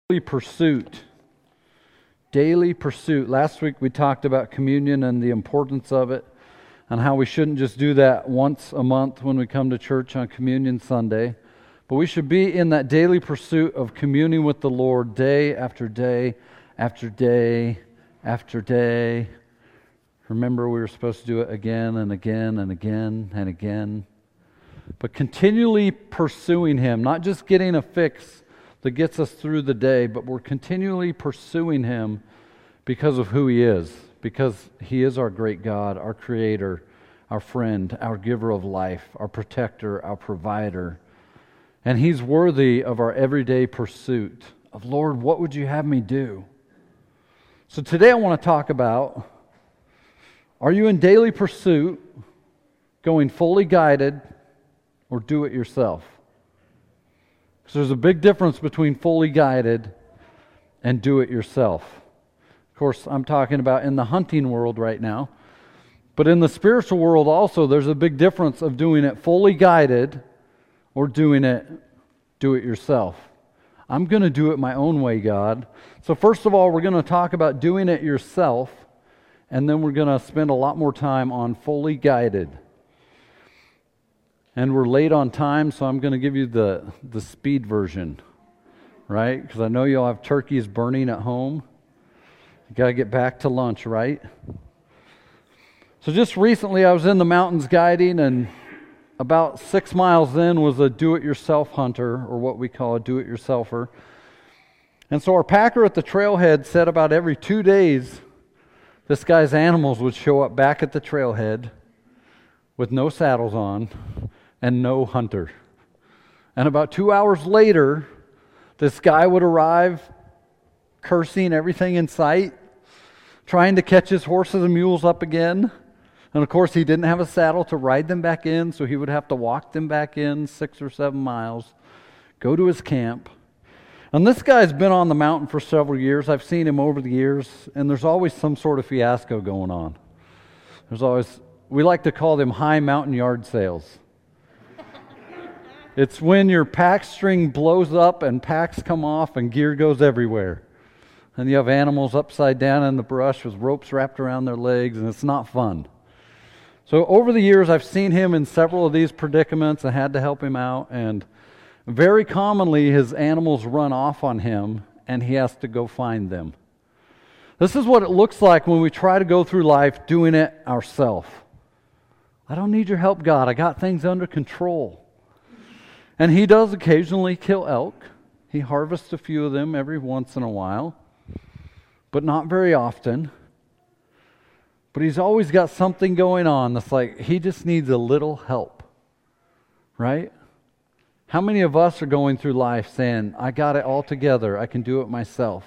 Daily pursuit. Daily pursuit. Last week we talked about communion and the importance of it, and how we shouldn't just do that once a month when we come to church on Communion Sunday, but we should be in that daily pursuit of communing with the Lord day after day after day after day. Remember, we were supposed to do it again and again and again and again, but continually pursuing Him, not just getting a fix that gets us through the day, but we're continually pursuing Him because of who He is, because He is our great God, our Creator, our friend, our giver of life, our protector, our provider. And He's worthy of our everyday pursuit of, Lord, what would you have me do? So today I want to talk about, are you in daily pursuit, going fully guided, or do it yourself? So there's a big difference between fully guided and do it yourself. Of course, I'm talking about in the hunting world right now. But in the spiritual world also, there's a big difference of doing it fully guided or do it yourself. I'm going to do it my own way, God. So first of all, we're going to talk about doing it yourself, and then we're going to spend a lot more time on fully guided. And we're late on time, so I'm going to give you the speed version, right? Because I know you'll have turkeys burning at home. You got to get back to lunch, right? So just recently I was in the mountains guiding, and about 6 miles in was a do-it-yourself hunter, or what we call a do-it-yourselfer. And so our packer at the trailhead said about every 2 days, this guy's animals would show up back at the trailhead with no saddles on and no hunter. And about 2 hours later, this guy would arrive, cursing everything in sight, trying to catch his horses and mules up again. And of course, he didn't have a saddle to ride them back in, so he would have to walk them back in 6 or 7 miles, go to his camp. And this guy's been on the mountain for several years. I've seen him over the years, and there's always some sort of fiasco going on. We like to call them high mountain yard sales. It's when your pack string blows up and packs come off and gear goes everywhere. And you have animals upside down in the brush with ropes wrapped around their legs, and it's not fun. So over the years, I've seen him in several of these predicaments. I had to help him out, and very commonly his animals run off on him, and he has to go find them. This is what it looks like when we try to go through life doing it ourselves. I don't need your help, God. I got things under control. And he does occasionally kill elk. He harvests a few of them every once in a while, but not very often. But he's always got something going on that's like he just needs a little help, right? How many of us are going through life saying, I got it all together, I can do it myself.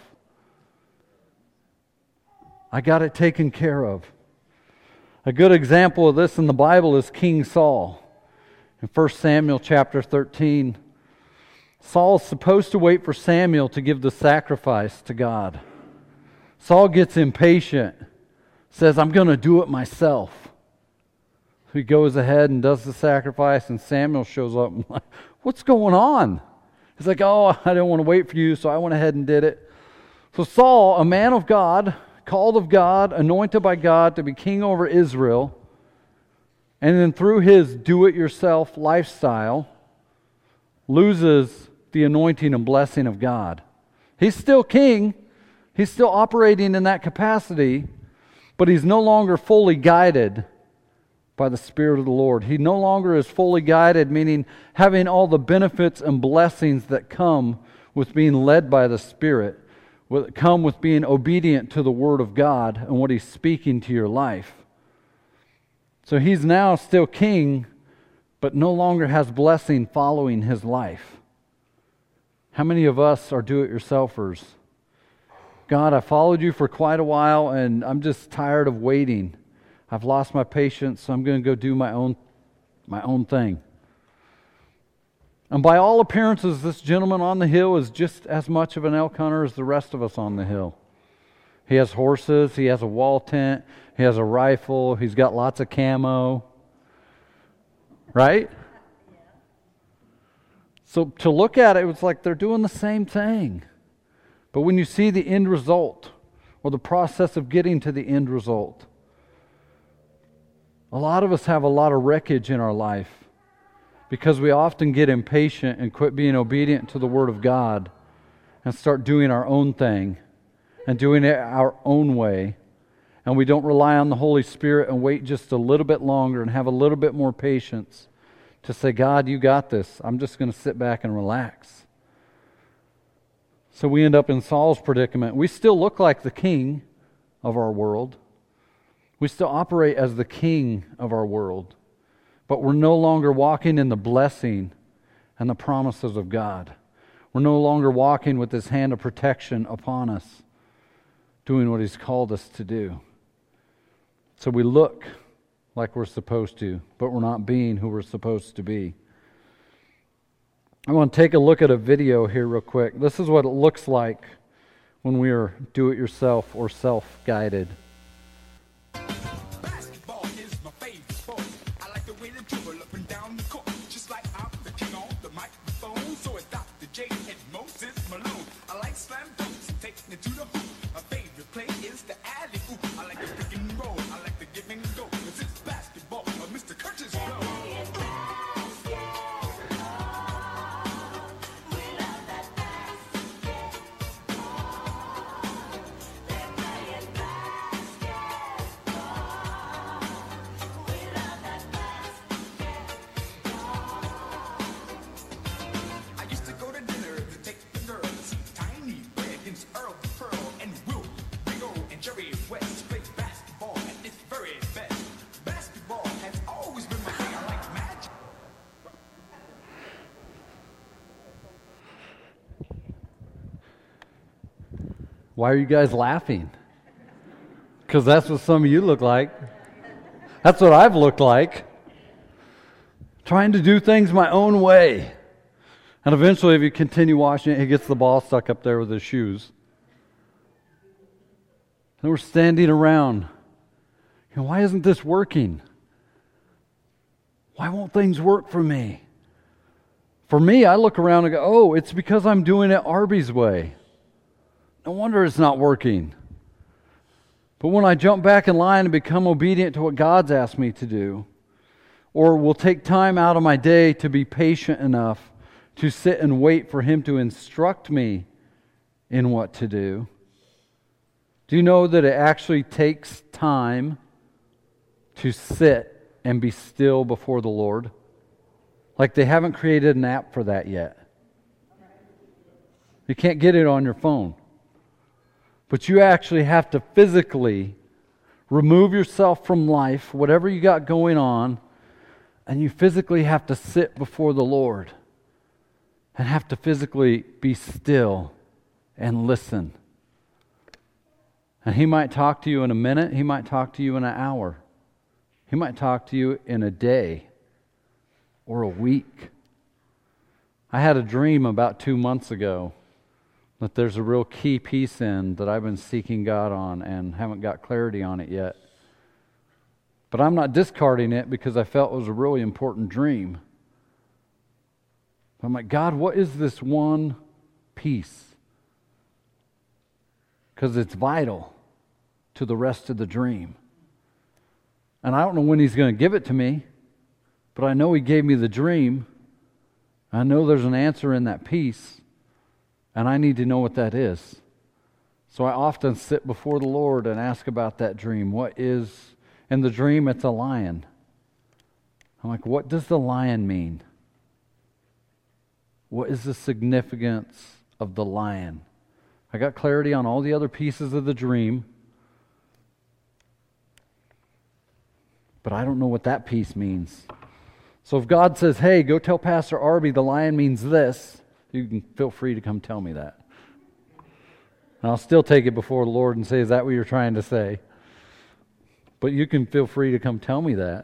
I got it taken care of. A good example of this in the Bible is King Saul. In 1 Samuel chapter 13, Saul's supposed to wait for Samuel to give the sacrifice to God. Saul gets impatient, says, I'm going to do it myself. He goes ahead and does the sacrifice, and Samuel shows up and like, what's going on? He's like, I didn't want to wait for you, so I went ahead and did it. So Saul, a man of God, called of God, anointed by God to be king over Israel, and then through his do-it-yourself lifestyle, loses the anointing and blessing of God. He's still king. He's still operating in that capacity, but he's no longer fully guided by the Spirit of the Lord. He no longer is fully guided, meaning having all the benefits and blessings that come with being led by the Spirit, that come with being obedient to the Word of God and what He's speaking to your life. So he's now still king, but no longer has blessing following his life. How many of us are do-it-yourselfers? God, I followed you for quite a while, and I'm just tired of waiting. I've lost my patience, so I'm going to go do my own thing. And by all appearances, this gentleman on the hill is just as much of an elk hunter as the rest of us on the hill. He has horses, he has a wall tent, he has a rifle, he's got lots of camo. Right? So to look at it, it was like they're doing the same thing. But when you see the end result, or the process of getting to the end result, a lot of us have a lot of wreckage in our life because we often get impatient and quit being obedient to the Word of God and start doing our own thing and doing it our own way. And we don't rely on the Holy Spirit and wait just a little bit longer and have a little bit more patience to say, God, you got this. I'm just going to sit back and relax. So we end up in Saul's predicament. We still look like the king of our world. We still operate as the king of our world. But we're no longer walking in the blessing and the promises of God. We're no longer walking with His hand of protection upon us, doing what He's called us to do. So we look like we're supposed to, but we're not being who we're supposed to be. I want to take a look at a video here real quick. This is what it looks like when we are do-it-yourself or self-guided. Basketball is my favorite sport. I like the way they dribble up and down the court, just like I'm the king on the microphone. So it's Dr. J and Moses Malone. I like slam dunks, taking it to the hoop. My favorite play is the alley-oop. I like the pick and roll. I like the give and go. This is basketball, Mr. Curtis Blow. Why are you guys laughing? Because that's what some of you look like. That's what I've looked like. Trying to do things my own way. And eventually, if you continue watching it, he gets the ball stuck up there with his shoes. And we're standing around. Why isn't this working? Why won't things work for me? For me, I look around and go, oh, it's because I'm doing it Arby's way. No wonder it's not working. But when I jump back in line and become obedient to what God's asked me to do, or will take time out of my day to be patient enough to sit and wait for Him to instruct me in what to do, do you know that it actually takes time to sit and be still before the Lord? Like they haven't created an app for that yet. You can't get it on your phone. But you actually have to physically remove yourself from life, whatever you got going on, and you physically have to sit before the Lord and have to physically be still and listen. And He might talk to you in a minute. He might talk to you in an hour. He might talk to you in a day or a week. I had a dream about 2 months ago that there's a real key piece in that I've been seeking God on and haven't got clarity on it yet. But I'm not discarding it because I felt it was a really important dream. I'm like, God, what is this one piece? Because it's vital to the rest of the dream. And I don't know when He's going to give it to me, but I know He gave me the dream. I know there's an answer in that piece. And I need to know what that is. So I often sit before the Lord and ask about that dream. What is, in the dream it's a lion. I'm like, what does the lion mean? What is the significance of the lion? I got clarity on all the other pieces of the dream. But I don't know what that piece means. So if God says, hey, go tell Pastor Arby the lion means this, you can feel free to come tell me that. And I'll still take it before the Lord and say, is that what you're trying to say? But you can feel free to come tell me that.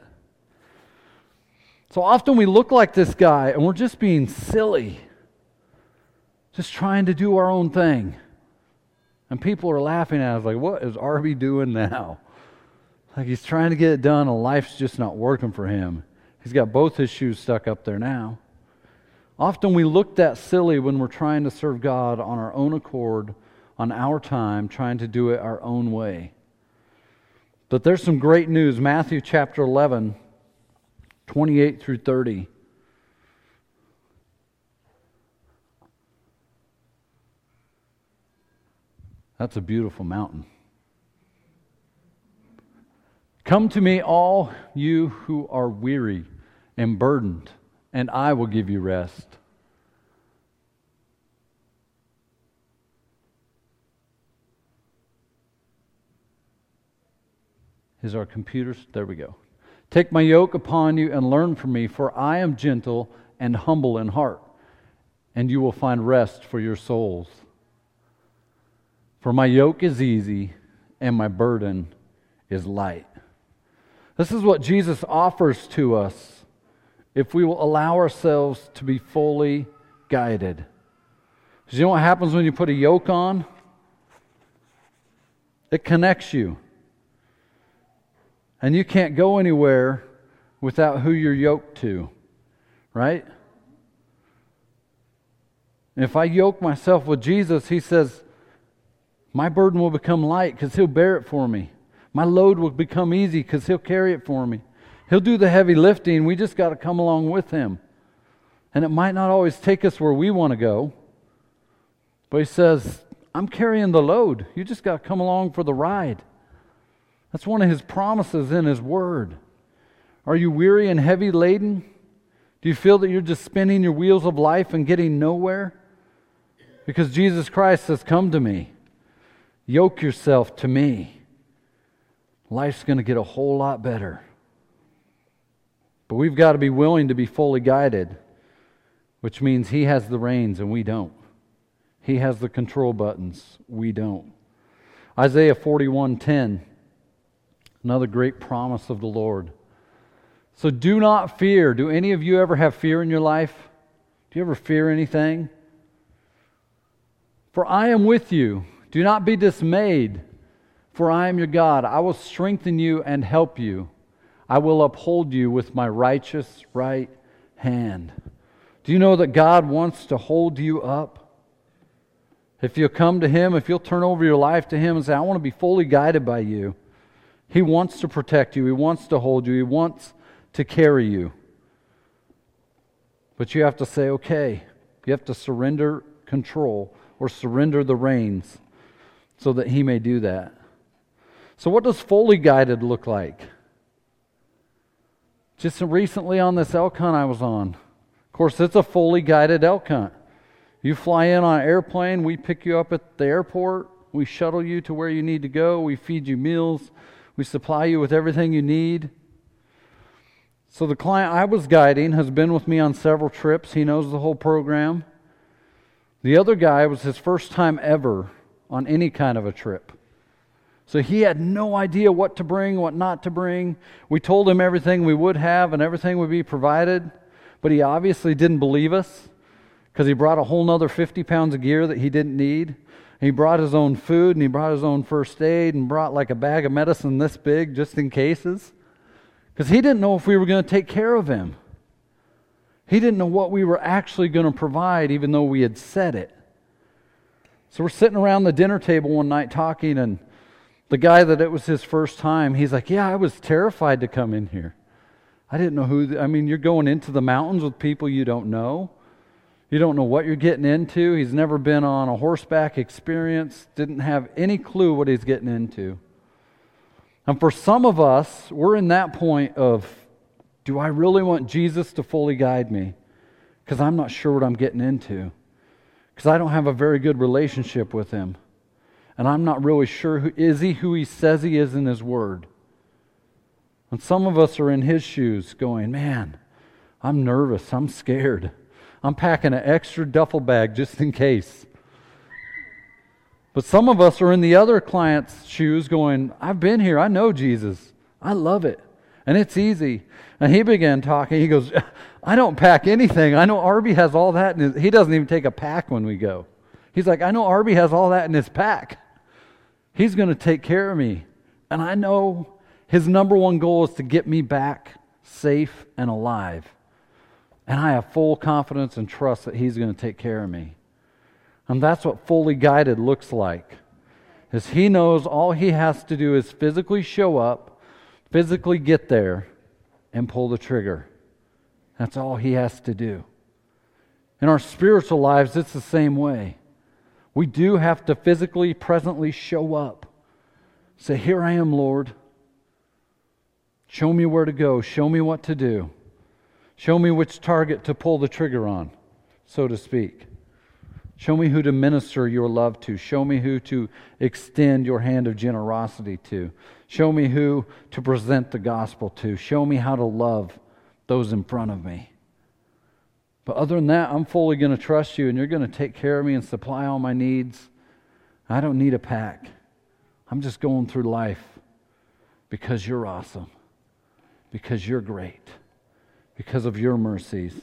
So often we look like this guy and we're just being silly. Just trying to do our own thing. And people are laughing at us like, what is Arby doing now? Like he's trying to get it done and life's just not working for him. He's got both his shoes stuck up there now. Often we look that silly when we're trying to serve God on our own accord, on our time, trying to do it our own way. But there's some great news. Matthew chapter 11, 28 through 30. That's a beautiful mountain. Come to me, all you who are weary and burdened, and I will give you rest. Is our computers? There we go. Take my yoke upon you and learn from me, for I am gentle and humble in heart, and you will find rest for your souls. For my yoke is easy and my burden is light. This is what Jesus offers to us if we will allow ourselves to be fully guided. Because you know what happens when you put a yoke on? It connects you. And you can't go anywhere without who you're yoked to, right? And if I yoke myself with Jesus, he says, my burden will become light because he'll bear it for me. My load will become easy because he'll carry it for me. He'll do the heavy lifting. We just got to come along with him. And it might not always take us where we want to go. But he says, I'm carrying the load. You just got to come along for the ride. That's one of his promises in his word. Are you weary and heavy laden? Do you feel that you're just spinning your wheels of life and getting nowhere? Because Jesus Christ says, come to me. Yoke yourself to me. Life's going to get a whole lot better. But we've got to be willing to be fully guided, which means he has the reins and we don't. He has the control buttons. We don't. Isaiah 41:10. Another great promise of the Lord. So do not fear. Do any of you ever have fear in your life? Do you ever fear anything? For I am with you. Do not be dismayed, for I am your God. I will strengthen you and help you. I will uphold you with my righteous right hand. Do you know that God wants to hold you up? If you'll come to him, if you'll turn over your life to him and say, I want to be fully guided by you. He wants to protect you. He wants to hold you. He wants to carry you. But you have to say, okay, you have to surrender control or surrender the reins so that he may do that. So what does fully guided look like? Just recently on this elk hunt I was on. Of course, it's a fully guided elk hunt. You fly in on an airplane, we pick you up at the airport, we shuttle you to where you need to go, we feed you meals, we supply you with everything you need. So the client I was guiding has been with me on several trips. He knows the whole program. The other guy was his first time ever on any kind of a trip. So he had no idea what to bring, what not to bring. We told him everything we would have and everything would be provided, but he obviously didn't believe us because he brought a whole nother 50 pounds of gear that he didn't need. He brought his own food and he brought his own first aid and brought like a bag of medicine this big just in cases. Because he didn't know if we were going to take care of him. He didn't know what we were actually going to provide even though we had said it. So we're sitting around the dinner table one night talking, and the guy that it was his first time, he's like, yeah, I was terrified to come in here. I didn't know you're going into the mountains with people you don't know. You don't know what you're getting into. He's never been on a horseback experience, didn't have any clue what he's getting into. And for some of us, we're in that point of, do I really want Jesus to fully guide me? Because I'm not sure what I'm getting into. Because I don't have a very good relationship with him. And I'm not really sure, is he who he says he is in his word? And some of us are in his shoes going, man, I'm nervous, I'm scared. I'm packing an extra duffel bag just in case. But some of us are in the other client's shoes going, I've been here, I know Jesus. I love it. And it's easy. And he began talking. He goes, I don't pack anything. I know Arby has all that. He doesn't even take a pack when we go. He's like, I know Arby has all that in his pack. He's going to take care of me. And I know his number one goal is to get me back safe and alive. And I have full confidence and trust that he's going to take care of me. And that's what fully guided looks like. Is he knows all he has to do is physically show up, physically get there, and pull the trigger. That's all he has to do. In our spiritual lives, it's the same way. We do have to physically, presently show up. Say, here I am, Lord. Show me where to go. Show me what to do. Show me which target to pull the trigger on, so to speak. Show me who to minister your love to. Show me who to extend your hand of generosity to. Show me who to present the gospel to. Show me how to love those in front of me. But other than that, I'm fully going to trust you, and you're going to take care of me and supply all my needs. I don't need a pack. I'm just going through life because you're awesome, because you're great, because of your mercies.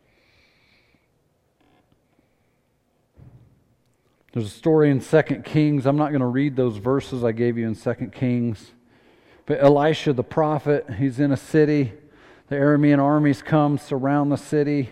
There's a story in 2 Kings. I'm not going to read those verses I gave you in 2 Kings. But Elisha the prophet, he's in a city. The Aramean armies come, surround the city.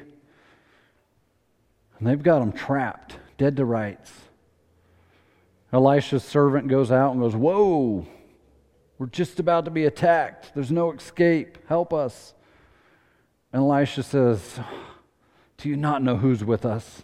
And they've got him trapped, dead to rights. Elisha's servant goes out and goes, whoa, we're just about to be attacked. There's no escape. Help us. And Elisha says, do you not know who's with us?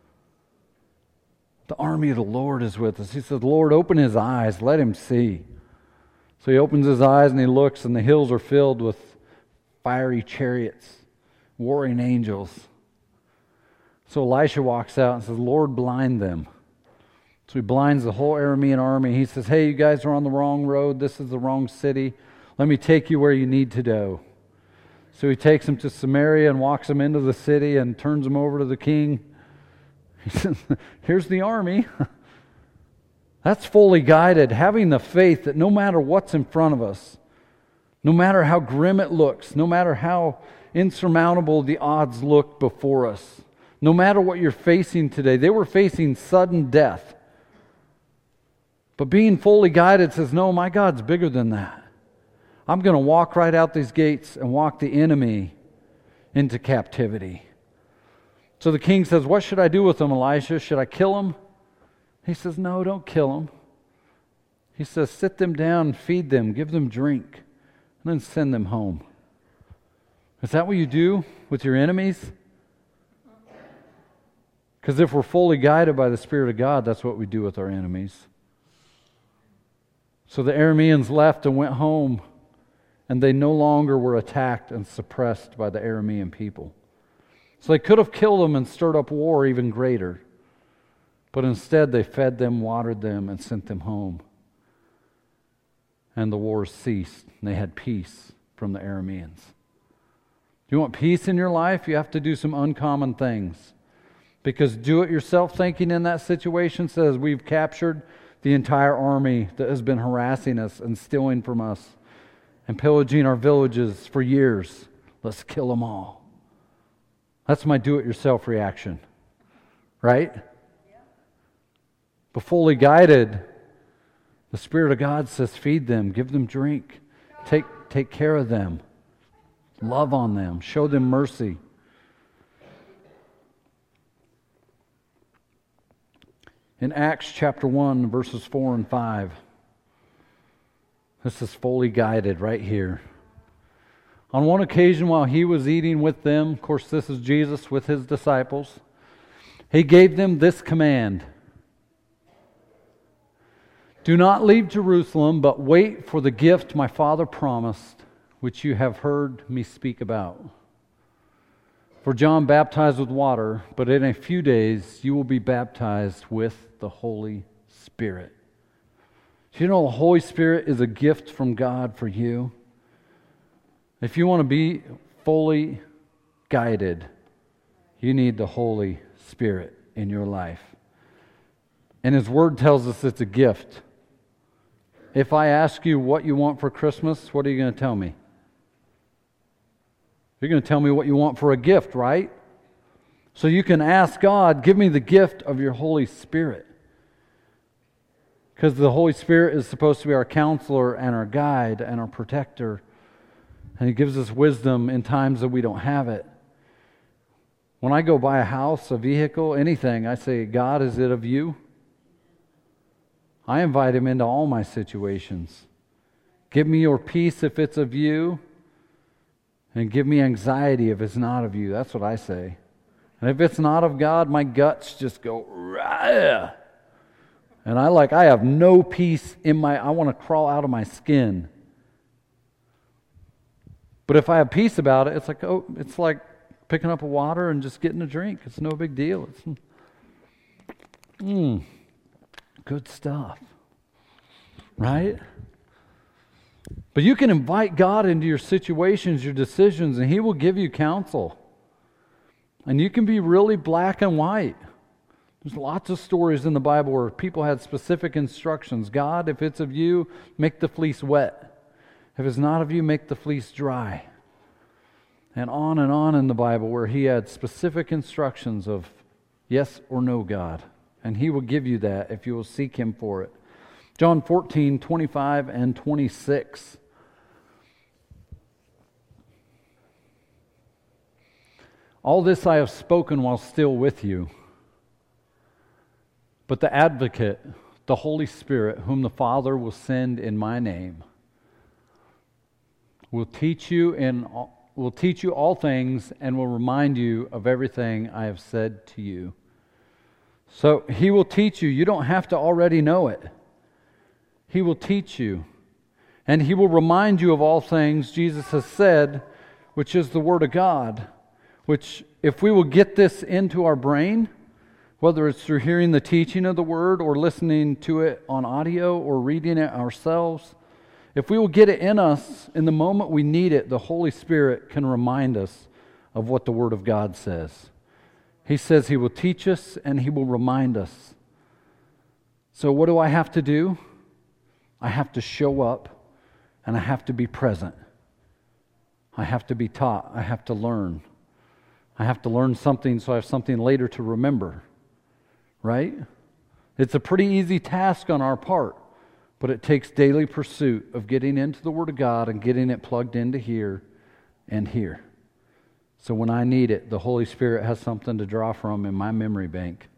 The army of the Lord is with us. He says, Lord, open his eyes. Let him see. So he opens his eyes and he looks, and the hills are filled with fiery chariots, warring angels. So Elisha walks out and says, Lord, blind them. So he blinds the whole Aramean army. He says, hey, you guys are on the wrong road. This is the wrong city. Let me take you where you need to go. So he takes them to Samaria and walks them into the city and turns them over to the king. He says, here's the army. That's fully guided, having the faith that no matter what's in front of us, no matter how grim it looks, no matter how insurmountable the odds look before us, no matter what you're facing today. They were facing sudden death. But being fully guided says, no, my God's bigger than that. I'm going to walk right out these gates and walk the enemy into captivity. So the king says, what should I do with them, Elisha? Should I kill them? He says, no, don't kill them. He says, sit them down, feed them, give them drink, and then send them home. Is that what you do with your enemies? Because if we're fully guided by the Spirit of God, that's what we do with our enemies. So the Arameans left and went home, and they no longer were attacked and suppressed by the Aramean people. So they could have killed them and stirred up war even greater. But instead they fed them, watered them, and sent them home. And the wars ceased, and they had peace from the Arameans. Do you want peace in your life? You have to do some uncommon things. Because do-it-yourself thinking in that situation says we've captured the entire army that has been harassing us and stealing from us and pillaging our villages for years. Let's kill them all. That's my do-it-yourself reaction, right? But fully guided, the Spirit of God says, feed them, give them drink, take care of them, love on them, show them mercy. In Acts chapter 1, verses 4 and 5, this is fully guided right here. On one occasion while he was eating with them, of course this is Jesus with his disciples, he gave them this command. Do not leave Jerusalem, but wait for the gift my Father promised, which you have heard me speak about. For John baptized with water, but in a few days you will be baptized with the Holy Spirit. Do you know the Holy Spirit is a gift from God for you? If you want to be fully guided, you need the Holy Spirit in your life. And His Word tells us it's a gift. If I ask you what you want for Christmas, what are you going to tell me? You're going to tell me what you want for a gift, right? So you can ask God, give me the gift of your Holy Spirit. Because the Holy Spirit is supposed to be our counselor and our guide and our protector. And He gives us wisdom in times that we don't have it. When I go buy a house, a vehicle, anything, I say, God, is it of you? I invite him into all my situations. Give me your peace if it's of you, and give me anxiety if it's not of you. That's what I say. And if it's not of God, my guts just go, rah! And I have no peace I want to crawl out of my skin. But if I have peace about it, it's like picking up a water and just getting a drink. It's no big deal. It's good stuff. Right? But you can invite God into your situations, your decisions, and he will give you counsel. And you can be really black and white. There's lots of stories in the Bible where people had specific instructions. God, if it's of you, make the fleece wet. If it's not of you, make the fleece dry. And on in the Bible where he had specific instructions of yes or no, God. And he will give you that if you will seek him for it. John 14:25 and 26. All this I have spoken while still with you. But the Advocate, the Holy Spirit, whom the Father will send in my name, will teach you all things and will remind you of everything I have said to you. So he will teach you. You don't have to already know it. He will teach you. And he will remind you of all things Jesus has said, which is the Word of God, which if we will get this into our brain, whether it's through hearing the teaching of the Word or listening to it on audio or reading it ourselves, if we will get it in us in the moment we need it, the Holy Spirit can remind us of what the Word of God says. He says he will teach us and he will remind us. So what do I have to do? I have to show up and I have to be present. I have to be taught. I have to learn. I have to learn something so I have something later to remember. Right? It's a pretty easy task on our part, but it takes daily pursuit of getting into the Word of God and getting it plugged into here and here. So when I need it, the Holy Spirit has something to draw from in my memory bank.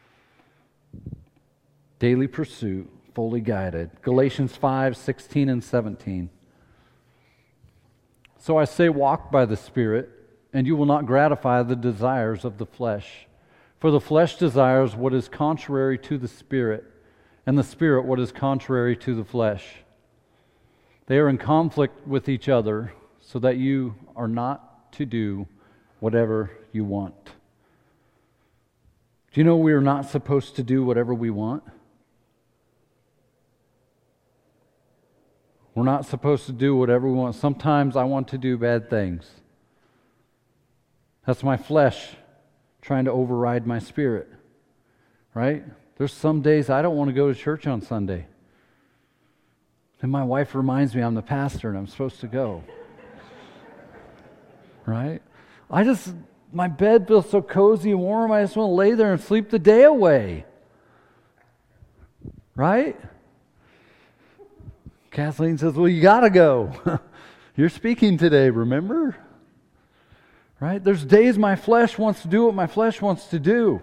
Daily pursuit, fully guided. Galatians 5:16 and 17. So I say, walk by the Spirit, and you will not gratify the desires of the flesh. For the flesh desires what is contrary to the Spirit, and the Spirit what is contrary to the flesh. They are in conflict with each other, so that you are not to do whatever you want. Do you know we are not supposed to do whatever we want? We're not supposed to do whatever we want. Sometimes I want to do bad things. That's my flesh trying to override my spirit, right? There's some days I don't want to go to church on Sunday. And my wife reminds me I'm the pastor and I'm supposed to go. Right? My bed feels so cozy and warm, I just want to lay there and sleep the day away. Right? Kathleen says, well, you got to go. You're speaking today, remember? Right? There's days my flesh wants to do what my flesh wants to do.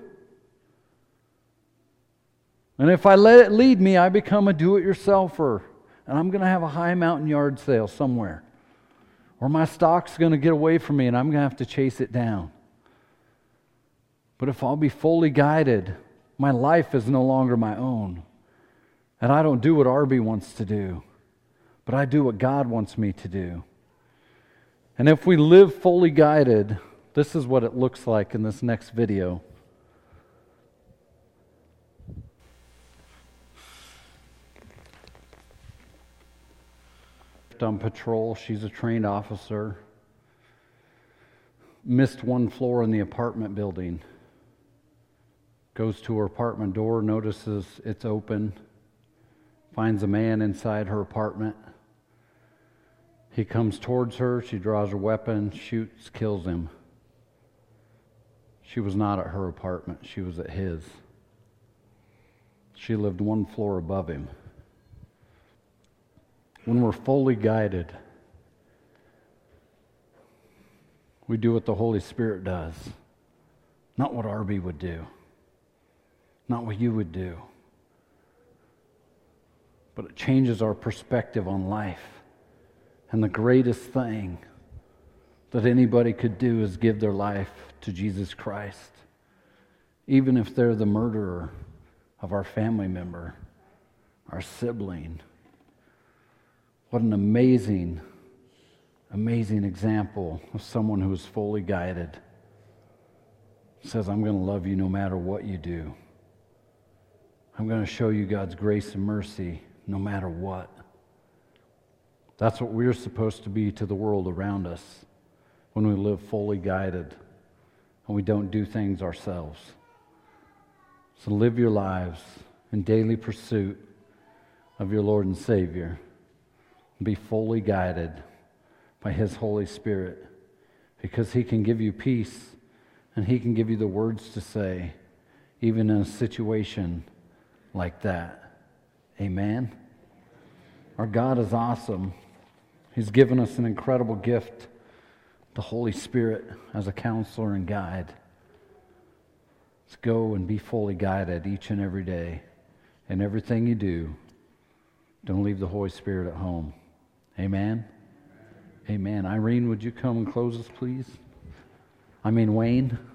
And if I let it lead me, I become a do-it-yourselfer. And I'm going to have a high mountain yard sale somewhere. Or my stock's going to get away from me and I'm going to have to chase it down. But if I'll be fully guided, my life is no longer my own. And I don't do what Arby wants to do, but I do what God wants me to do. And if we live fully guided, this is what it looks like in this next video. On patrol, she's a trained officer. Missed one floor in the apartment building. Goes to her apartment door, notices it's open. Finds a man inside her apartment. He comes towards her, she draws her weapon, shoots, kills him. She was not at her apartment, she was at his. She lived one floor above him. When we're fully guided, we do what the Holy Spirit does. Not what Arby would do. Not what you would do. But it changes our perspective on life. And the greatest thing that anybody could do is give their life to Jesus Christ. Even if they're the murderer of our family member, our sibling. What an amazing, amazing example of someone who is fully guided. Says, I'm going to love you no matter what you do. I'm going to show you God's grace and mercy no matter what. That's what we're supposed to be to the world around us when we live fully guided and we don't do things ourselves. So live your lives in daily pursuit of your Lord and Savior. Be fully guided by His Holy Spirit, because He can give you peace and He can give you the words to say, even in a situation like that. Amen? Our God is awesome. He's given us an incredible gift, the Holy Spirit, as a counselor and guide. Let's go and be fully guided each and every day. And everything you do, don't leave the Holy Spirit at home. Amen? Amen. Irene, would you come and close us, please? Wayne.